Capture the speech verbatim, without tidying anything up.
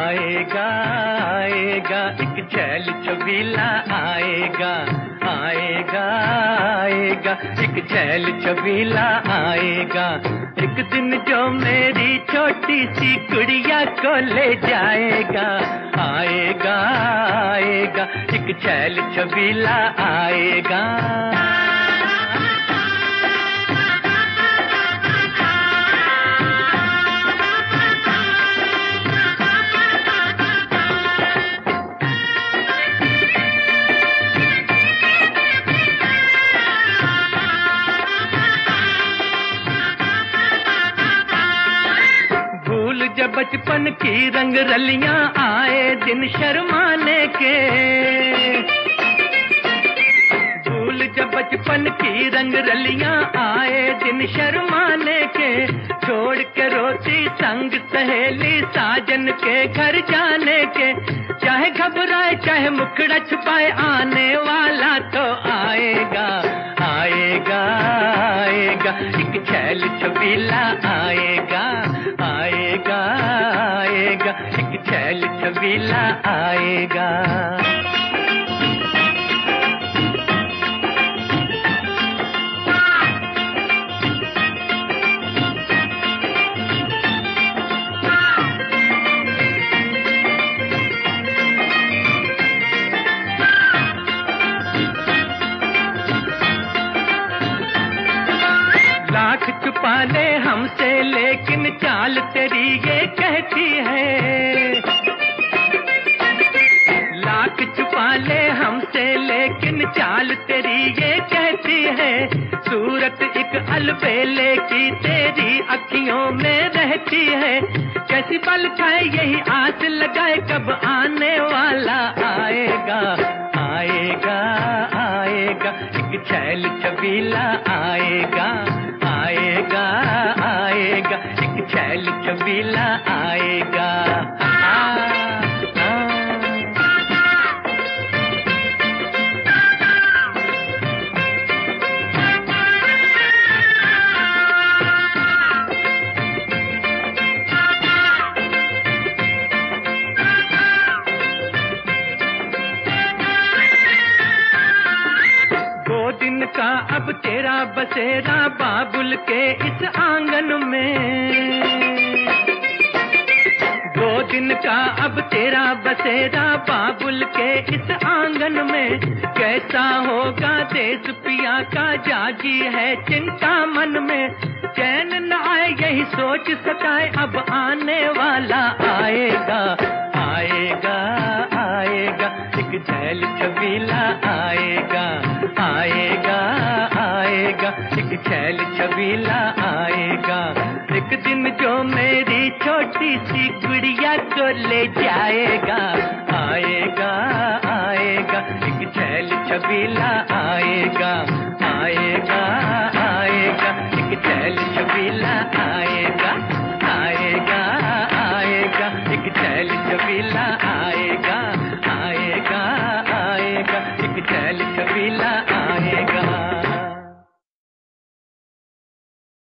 आएगा आएगा एक छैल छबीला आएगा आएगा आएगा एक छैल छबीला आएगा। एक दिन जो मेरी छोटी सी गुड़िया को ले जाएगा। आएगा आएगा एक छैल छबीला आएगा। जब बचपन की रंग रलियां आए दिन शर्माने के, भूल जब बचपन की रंग रलियां आए दिन शर्माने के, छोड़ के रोती संग सहेली साजन के घर जाने के। चाहे घबराए चाहे मुखड़ा छुपाए आने वाला तो आएगा आएगा आएगा एक छैल छबीला आएगा आएगा आएगा एक छैल छबीला आएगा। लाख छुपा ले हमसे लेकिन चाल तेरी ये कहती है। लाख छुपा ले हमसे लेकिन चाल तेरी ये कहती है। सूरत एक अलबेले की तेरी अखियों में रहती है। कैसी पल खाए यही आस लगाए कब आने वाला आएगा आएगा आएगा एक छैल छबीला आएगा आएगा आएगा एक छैल छबीला आएगा। आ, आ, दो दिन का अब तेरा बसेरा बाबुल के इस आंगन में। दो दिन का अब तेरा बसेरा बाबुल के इस आंगन में। कैसा होगा देश पिया का जागी है चिंता मन में। चैन न आए यही सोच सताए अब आने वाला आएगा आएगा आएगा एक छैल छबीला आएगा आएगा आएगा एक छैल छबीला आएगा। एक दिन जो मेरी छोटी सी गुड़िया को ले जाएगा। आएगा आएगा एक छैल छबीला आएगा आएगा आएगा एक छैल छबीला आएगा आएगा आएगा एक छैल छबीला